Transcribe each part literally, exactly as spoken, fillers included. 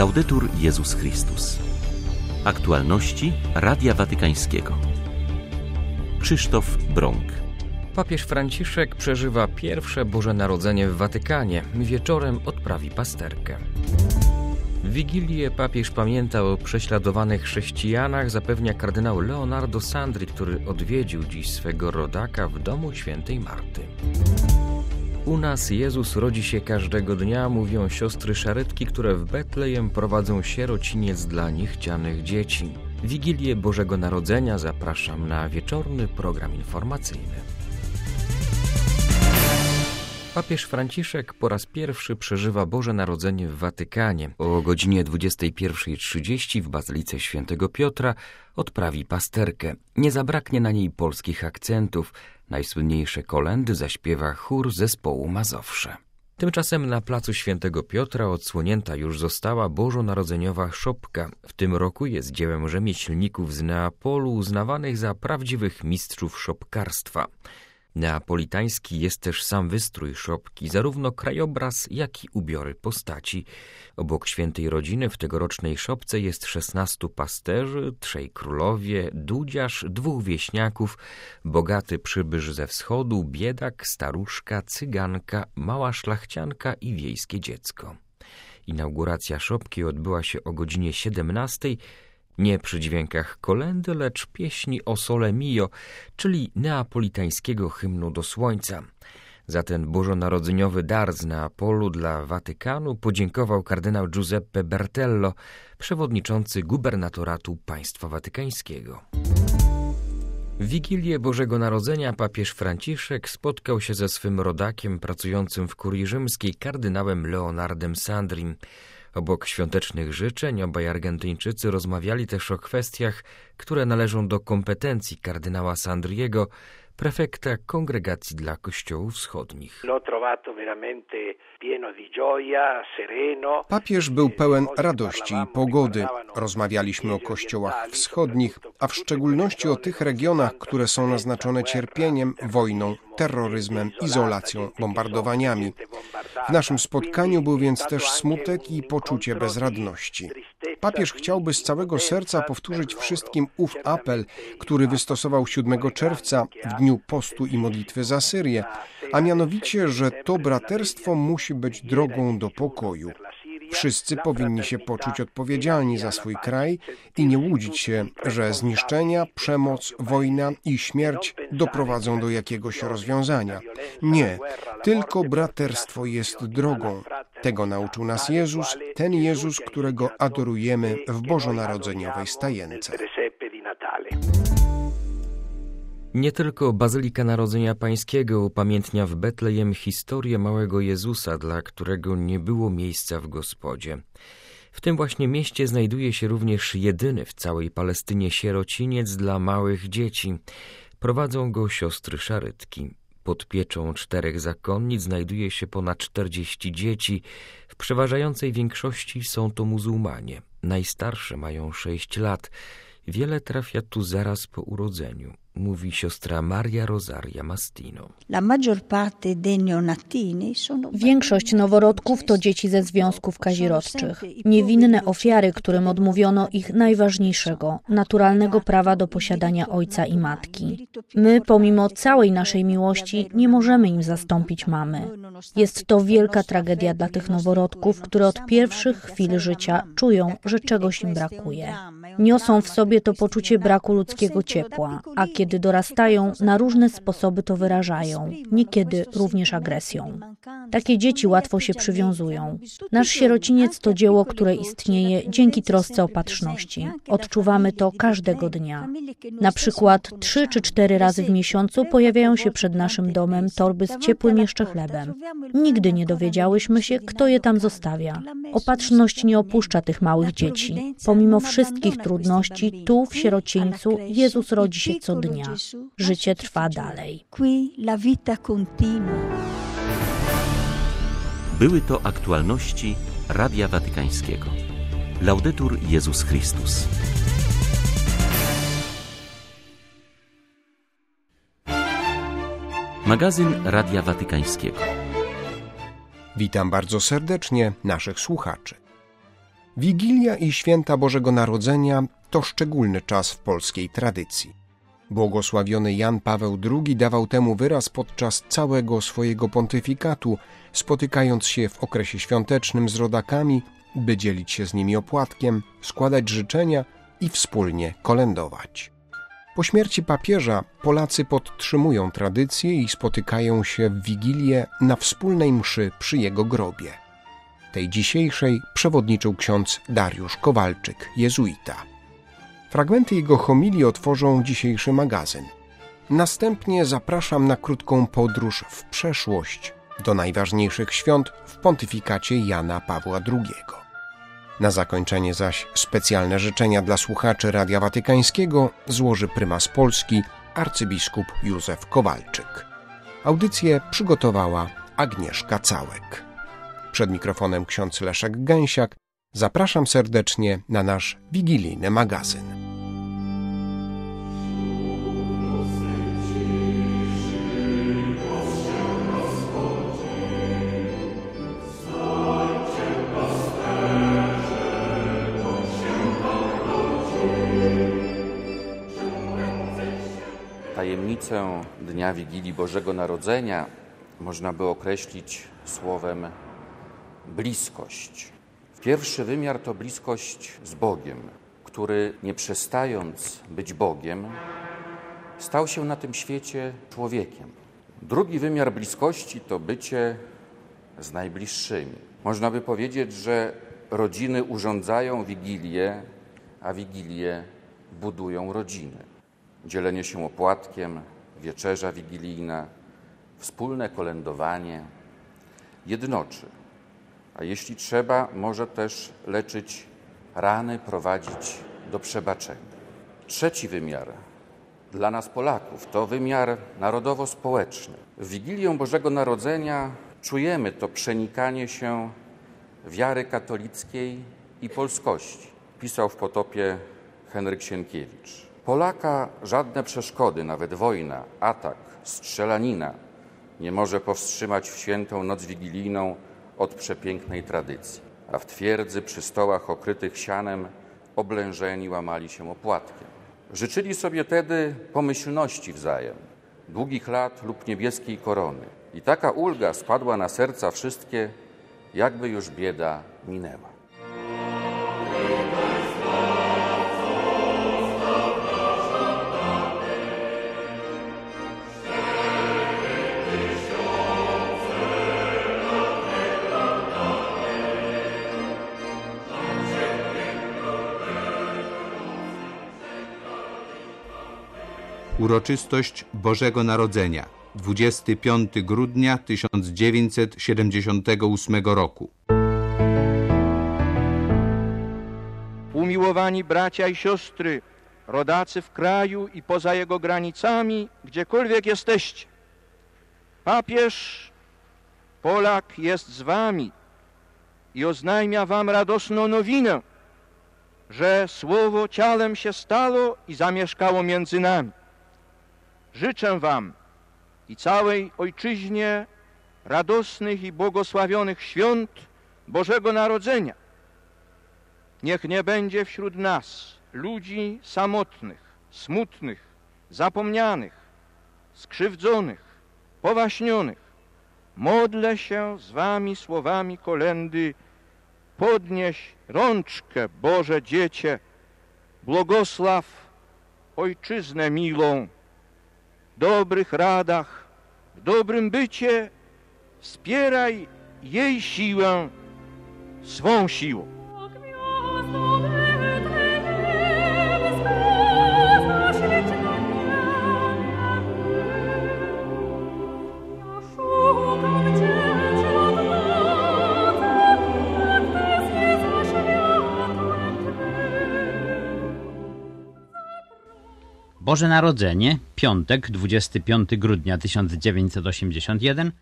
Laudetur Jezus Chrystus. Aktualności Radia Watykańskiego. Krzysztof Brąk. Papież Franciszek przeżywa pierwsze Boże Narodzenie w Watykanie. Wieczorem odprawi pasterkę. W Wigilię papież pamięta o prześladowanych chrześcijanach, zapewnia kardynał Leonardo Sandri, który odwiedził dziś swego rodaka w domu świętej Marty. U nas Jezus rodzi się każdego dnia, mówią siostry szarytki, które w Betlejem prowadzą sierociniec dla niechcianych dzieci. W Wigilię Bożego Narodzenia zapraszam na wieczorny program informacyjny. Papież Franciszek po raz pierwszy przeżywa Boże Narodzenie w Watykanie. O godzinie dwudziestej pierwszej trzydzieści w Bazylice Świętego Piotra odprawi pasterkę. Nie zabraknie na niej polskich akcentów. Najsłynniejsze kolędy zaśpiewa chór zespołu Mazowsze. Tymczasem na placu Świętego Piotra odsłonięta już została bożonarodzeniowa szopka. W tym roku jest dziełem rzemieślników z Neapolu uznawanych za prawdziwych mistrzów szopkarstwa. Neapolitański jest też sam wystrój szopki, zarówno krajobraz, jak i ubiory postaci. Obok świętej rodziny w tegorocznej szopce jest szesnastu pasterzy, trzej królowie, dudziarz, dwóch wieśniaków, bogaty przybysz ze wschodu, biedak, staruszka, cyganka, mała szlachcianka i wiejskie dziecko. Inauguracja szopki odbyła się o godzinie siedemnastej, nie przy dźwiękach kolędy, lecz pieśni o Sole Mio, czyli neapolitańskiego hymnu do słońca. Za ten bożonarodzeniowy dar z Neapolu dla Watykanu podziękował kardynał Giuseppe Bertello, przewodniczący gubernatoratu państwa watykańskiego. W Wigilię Bożego Narodzenia papież Franciszek spotkał się ze swym rodakiem pracującym w kurii rzymskiej kardynałem Leonardem Sandrim. Obok świątecznych życzeń obaj Argentyńczycy rozmawiali też o kwestiach, które należą do kompetencji kardynała Sandriego, prefekta Kongregacji dla Kościołów Wschodnich. Papież był pełen radości i pogody. Rozmawialiśmy o kościołach wschodnich, a w szczególności o tych regionach, które są naznaczone cierpieniem, wojną, terroryzmem, izolacją, bombardowaniami. W naszym spotkaniu był więc też smutek i poczucie bezradności. Papież chciałby z całego serca powtórzyć wszystkim ów apel, który wystosował siódmego czerwca w dniu postu i modlitwy za Syrię, a mianowicie, że to braterstwo musi być drogą do pokoju. Wszyscy powinni się poczuć odpowiedzialni za swój kraj i nie łudzić się, że zniszczenia, przemoc, wojna i śmierć doprowadzą do jakiegoś rozwiązania. Nie, tylko braterstwo jest drogą. Tego nauczył nas Jezus, ten Jezus, którego adorujemy w bożonarodzeniowej stajence. Nie tylko Bazylika Narodzenia Pańskiego upamiętnia w Betlejem historię małego Jezusa, dla którego nie było miejsca w Gospodzie. W tym właśnie mieście znajduje się również jedyny w całej Palestynie sierociniec dla małych dzieci. Prowadzą go siostry szarytki. Pod pieczą czterech zakonnic znajduje się ponad czterdzieści dzieci. W przeważającej większości są to muzułmanie. Najstarsze mają sześć lat. Wiele trafia tu zaraz po urodzeniu, mówi siostra Maria Rosaria Mastino. Większość noworodków to dzieci ze związków kazirodczych. Niewinne ofiary, którym odmówiono ich najważniejszego, naturalnego prawa do posiadania ojca i matki. My, pomimo całej naszej miłości, nie możemy im zastąpić mamy. Jest to wielka tragedia dla tych noworodków, które od pierwszych chwil życia czują, że czegoś im brakuje. Niosą w sobie to poczucie braku ludzkiego ciepła, a kiedy dorastają, na różne sposoby to wyrażają, niekiedy również agresją. Takie dzieci łatwo się przywiązują. Nasz sierociniec to dzieło, które istnieje dzięki trosce opatrzności. Odczuwamy to każdego dnia. Na przykład trzy czy cztery razy w miesiącu pojawiają się przed naszym domem torby z ciepłym jeszcze chlebem. Nigdy nie dowiedziałyśmy się, kto je tam zostawia. Opatrzność nie opuszcza tych małych dzieci. Pomimo wszystkich trudności, tu w sierocińcu Jezus rodzi się co dnia. Życie trwa dalej. Były to aktualności Radia Watykańskiego. Laudetur Jezus Chrystus. Magazyn Radia Watykańskiego. Witam bardzo serdecznie naszych słuchaczy. Wigilia i święta Bożego Narodzenia to szczególny czas w polskiej tradycji. Błogosławiony Jan Paweł drugi dawał temu wyraz podczas całego swojego pontyfikatu, spotykając się w okresie świątecznym z rodakami, by dzielić się z nimi opłatkiem, składać życzenia i wspólnie kolędować. Po śmierci papieża Polacy podtrzymują tradycję i spotykają się w Wigilię na wspólnej mszy przy jego grobie. Tej dzisiejszej przewodniczył ksiądz Dariusz Kowalczyk, jezuita. Fragmenty jego homilii otworzą dzisiejszy magazyn. Następnie zapraszam na krótką podróż w przeszłość do najważniejszych świąt w pontyfikacie Jana Pawła drugiego. Na zakończenie zaś specjalne życzenia dla słuchaczy Radia Watykańskiego złoży prymas Polski arcybiskup Józef Kowalczyk. Audycję przygotowała Agnieszka Całek. Przed mikrofonem ksiądz Leszek Gęsiak. Zapraszam serdecznie na nasz wigilijny magazyn. Tajemnicę Dnia Wigilii Bożego Narodzenia można by określić słowem bliskość. Pierwszy wymiar to bliskość z Bogiem, który nie przestając być Bogiem, stał się na tym świecie człowiekiem. Drugi wymiar bliskości to bycie z najbliższymi. Można by powiedzieć, że rodziny urządzają Wigilię, a Wigilię budują rodziny. Dzielenie się opłatkiem, wieczerza wigilijna, wspólne kolędowanie jednoczy. A jeśli trzeba, może też leczyć rany, prowadzić do przebaczenia. Trzeci wymiar dla nas Polaków to wymiar narodowo-społeczny. W Wigilię Bożego Narodzenia czujemy to przenikanie się wiary katolickiej i polskości. Pisał w Potopie Henryk Sienkiewicz. Polaka żadne przeszkody, nawet wojna, atak, strzelanina nie może powstrzymać w świętą noc wigilijną od przepięknej tradycji. A w twierdzy przy stołach okrytych sianem oblężeni łamali się opłatkiem. Życzyli sobie tedy pomyślności wzajem, długich lat lub niebieskiej korony. I taka ulga spadła na serca wszystkie, jakby już bieda minęła. Uroczystość Bożego Narodzenia, dwudziestego piątego grudnia tysiąc dziewięćset siedemdziesiątego ósmego roku. Umiłowani bracia i siostry, rodacy w kraju i poza jego granicami, gdziekolwiek jesteście. Papież Polak jest z wami i oznajmia wam radosną nowinę, że Słowo ciałem się stało i zamieszkało między nami. Życzę wam i całej Ojczyźnie radosnych i błogosławionych świąt Bożego Narodzenia. Niech nie będzie wśród nas ludzi samotnych, smutnych, zapomnianych, skrzywdzonych, powaśnionych. Modlę się z wami słowami kolędy: podnieś rączkę, Boże Dziecię, błogosław Ojczyznę milą, w dobrych radach, w dobrym bycie wspieraj jej siłę swą siłą. Boże Narodzenie, piątek, dwudziestego piątego grudnia tysiąc dziewięćset osiemdziesiątego pierwszego.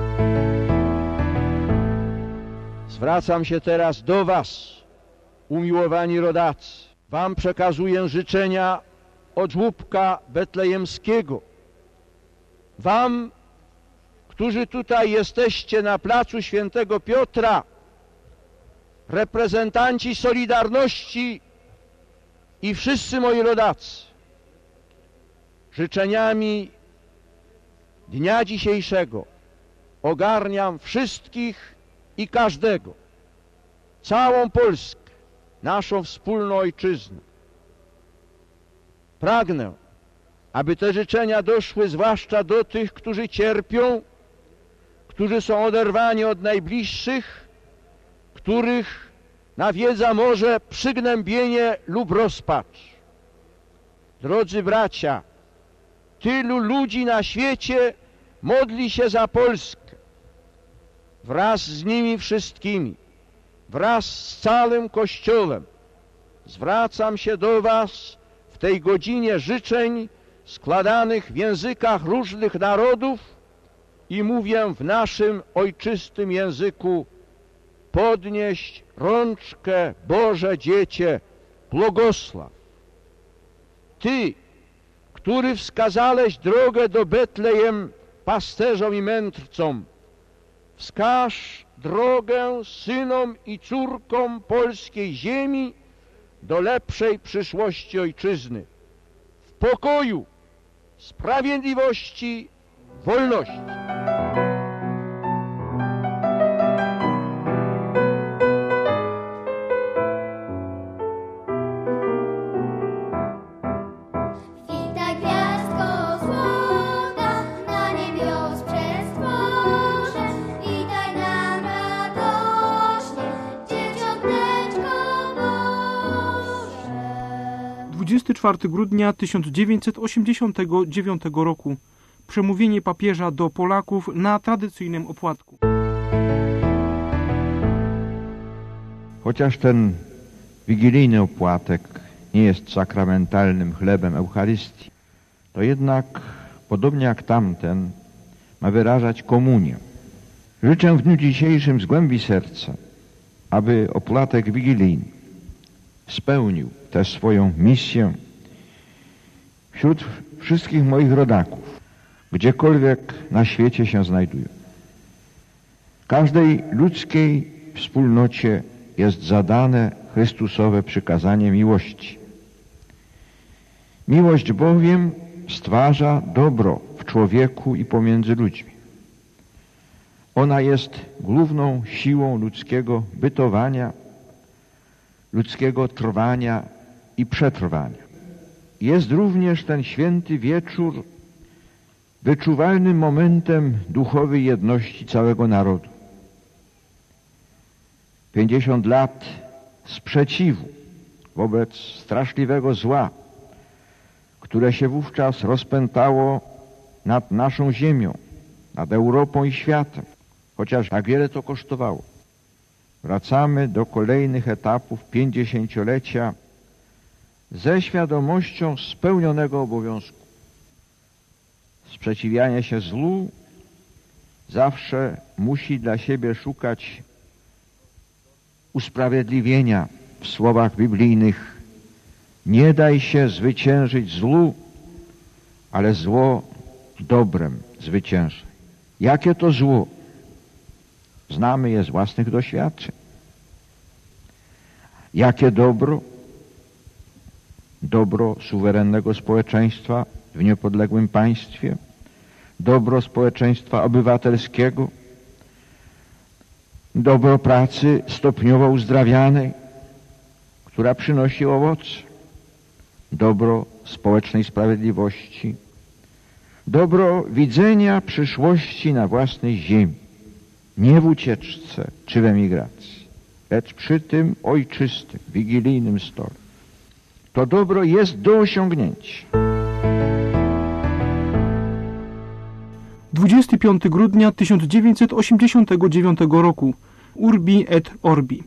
Zwracam się teraz do was, umiłowani rodacy. Wam przekazuję życzenia od żłóbka betlejemskiego. Wam, którzy tutaj jesteście na placu Świętego Piotra, reprezentanci Solidarności i wszyscy moi rodacy, życzeniami dnia dzisiejszego ogarniam wszystkich i każdego, całą Polskę, naszą wspólną ojczyznę. Pragnę, aby te życzenia doszły zwłaszcza do tych, którzy cierpią, którzy są oderwani od najbliższych, których nawiedza może przygnębienie lub rozpacz. Drodzy bracia, tylu ludzi na świecie modli się za Polskę. Wraz z nimi wszystkimi, wraz z całym Kościołem zwracam się do was w tej godzinie życzeń składanych w językach różnych narodów i mówię w naszym ojczystym języku: podnieść rączkę, Boże Dziecię, błogosław. Ty, który wskazałeś drogę do Betlejem pasterzom i mędrcom, wskaż drogę synom i córkom polskiej ziemi do lepszej przyszłości ojczyzny, w pokoju, sprawiedliwości, wolności. dwudziestego czwartego grudnia tysiąc dziewięćset osiemdziesiątego dziewiątego roku. Przemówienie papieża do Polaków na tradycyjnym opłatku. Chociaż ten wigilijny opłatek nie jest sakramentalnym chlebem Eucharystii, to jednak, podobnie jak tamten, ma wyrażać komunię. Życzę w dniu dzisiejszym z głębi serca, aby opłatek wigilijny spełnił tę swoją misję wśród wszystkich moich rodaków, gdziekolwiek na świecie się znajdują. Każdej ludzkiej wspólnocie jest zadane Chrystusowe przykazanie miłości. Miłość bowiem stwarza dobro w człowieku i pomiędzy ludźmi. Ona jest główną siłą ludzkiego bytowania, ludzkiego trwania i przetrwania. Jest również ten święty wieczór wyczuwalnym momentem duchowej jedności całego narodu. Pięćdziesiąt lat sprzeciwu wobec straszliwego zła, które się wówczas rozpętało nad naszą ziemią, nad Europą i światem, chociaż tak wiele to kosztowało. Wracamy do kolejnych etapów pięćdziesięciolecia ze świadomością spełnionego obowiązku. Sprzeciwianie się zlu zawsze musi dla siebie szukać usprawiedliwienia w słowach biblijnych: nie daj się zwyciężyć zlu, ale zło dobrem zwyciężaj. Jakie to zło? Znamy je z własnych doświadczeń. Jakie dobro? Dobro suwerennego społeczeństwa w niepodległym państwie, dobro społeczeństwa obywatelskiego, dobro pracy stopniowo uzdrawianej, która przynosi owoce, dobro społecznej sprawiedliwości, dobro widzenia przyszłości na własnej ziemi, nie w ucieczce czy w emigracji, lecz przy tym ojczystym, wigilijnym stole. To dobro jest do osiągnięcia. dwudziestego piątego grudnia tysiąc dziewięćset osiemdziesiątego dziewiątego roku. Urbi et Orbi.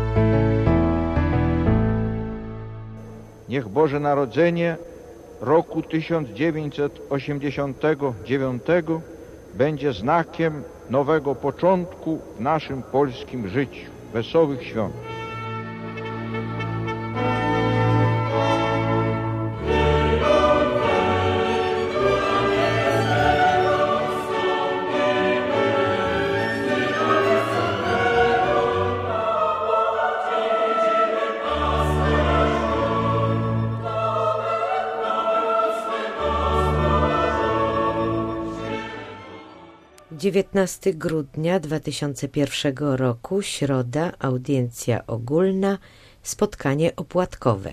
Niech Boże Narodzenie roku tysiąc dziewięćset osiemdziesiątego dziewiątego będzie znakiem nowego początku w naszym polskim życiu. Wesołych świąt. dziewiętnastego grudnia dwa tysiące pierwszego roku, środa, audiencja ogólna, spotkanie opłatkowe.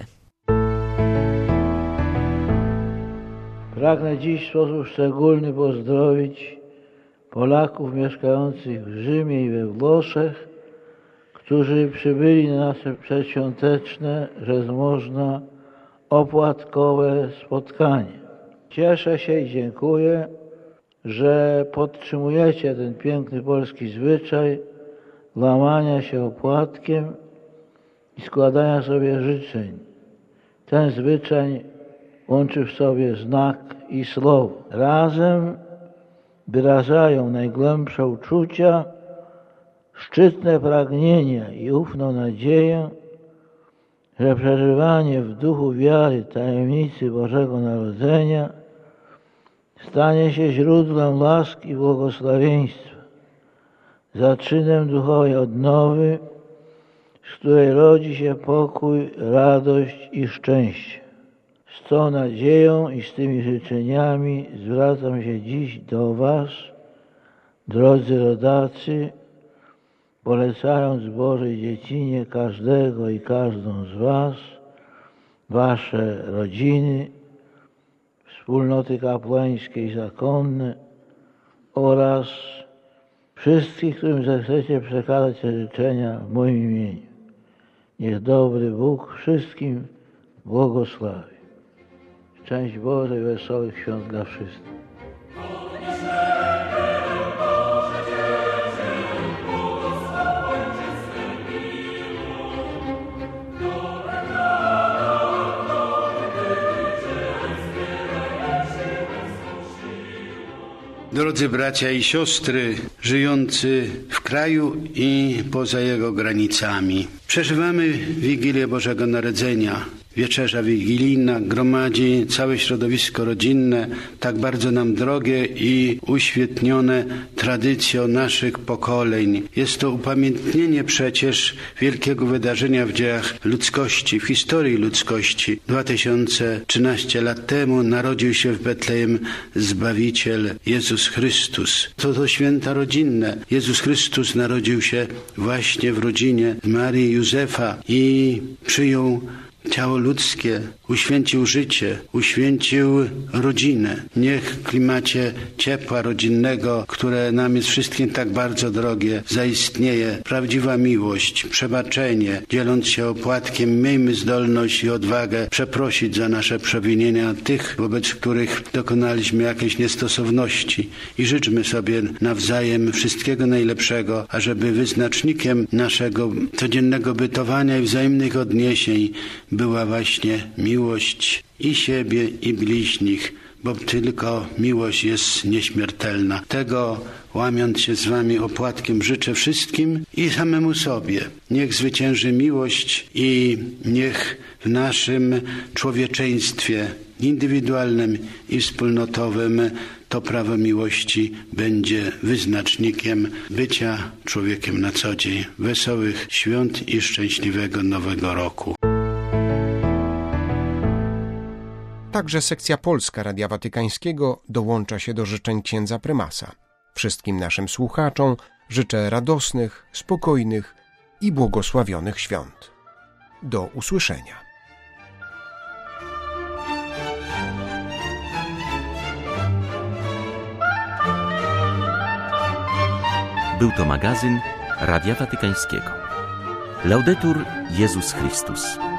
Pragnę dziś w sposób szczególny pozdrowić Polaków mieszkających w Rzymie i we Włoszech, którzy przybyli na nasze przedświąteczne, rozmożne, opłatkowe spotkanie. Cieszę się i dziękuję, że podtrzymujecie ten piękny polski zwyczaj łamania się opłatkiem i składania sobie życzeń. Ten zwyczaj łączy w sobie znak i słowo. Razem wyrażają najgłębsze uczucia, szczytne pragnienia i ufną nadzieję, że przeżywanie w duchu wiary tajemnicy Bożego Narodzenia stanie się źródłem łaski i błogosławieństwa, zaczynem duchowej odnowy, z której rodzi się pokój, radość i szczęście. Z tą nadzieją i z tymi życzeniami zwracam się dziś do Was, drodzy rodacy, polecając Bożej dziecinie każdego i każdą z Was, Wasze rodziny, wspólnoty kapłańskie i zakonne oraz wszystkich, którym zechcecie przekazać te życzenia w moim imieniu. Niech dobry Bóg wszystkim błogosławi. Szczęść Boże i wesołych świąt dla wszystkich. Drodzy bracia i siostry, żyjący w kraju i poza jego granicami. Przeżywamy Wigilię Bożego Narodzenia. Wieczerza wigilijna gromadzi całe środowisko rodzinne, tak bardzo nam drogie i uświetnione tradycją naszych pokoleń. Jest to upamiętnienie przecież wielkiego wydarzenia w dziejach ludzkości, w historii ludzkości. dwa tysiące trzynaście lat temu narodził się w Betlejem Zbawiciel Jezus Chrystus. To to święta rodzinne. Jezus Chrystus narodził się właśnie w rodzinie Marii i Józefa i przyjął ciało ludzkie, uświęcił życie, uświęcił rodzinę. Niech w klimacie ciepła rodzinnego, które nam jest wszystkim tak bardzo drogie, zaistnieje prawdziwa miłość, przebaczenie. Dzieląc się opłatkiem, miejmy zdolność i odwagę przeprosić za nasze przewinienia tych, wobec których dokonaliśmy jakiejś niestosowności i życzmy sobie nawzajem wszystkiego najlepszego, ażeby wyznacznikiem naszego codziennego bytowania i wzajemnych odniesień była właśnie miłość i siebie, i bliźnich, bo tylko miłość jest nieśmiertelna. Tego, łamiąc się z Wami opłatkiem, życzę wszystkim i samemu sobie. Niech zwycięży miłość i niech w naszym człowieczeństwie indywidualnym i wspólnotowym to prawo miłości będzie wyznacznikiem bycia człowiekiem na co dzień. Wesołych świąt i szczęśliwego Nowego Roku. Także sekcja polska Radia Watykańskiego dołącza się do życzeń księdza prymasa. Wszystkim naszym słuchaczom życzę radosnych, spokojnych i błogosławionych świąt. Do usłyszenia. Był to magazyn Radia Watykańskiego. Laudetur Jezus Chrystus.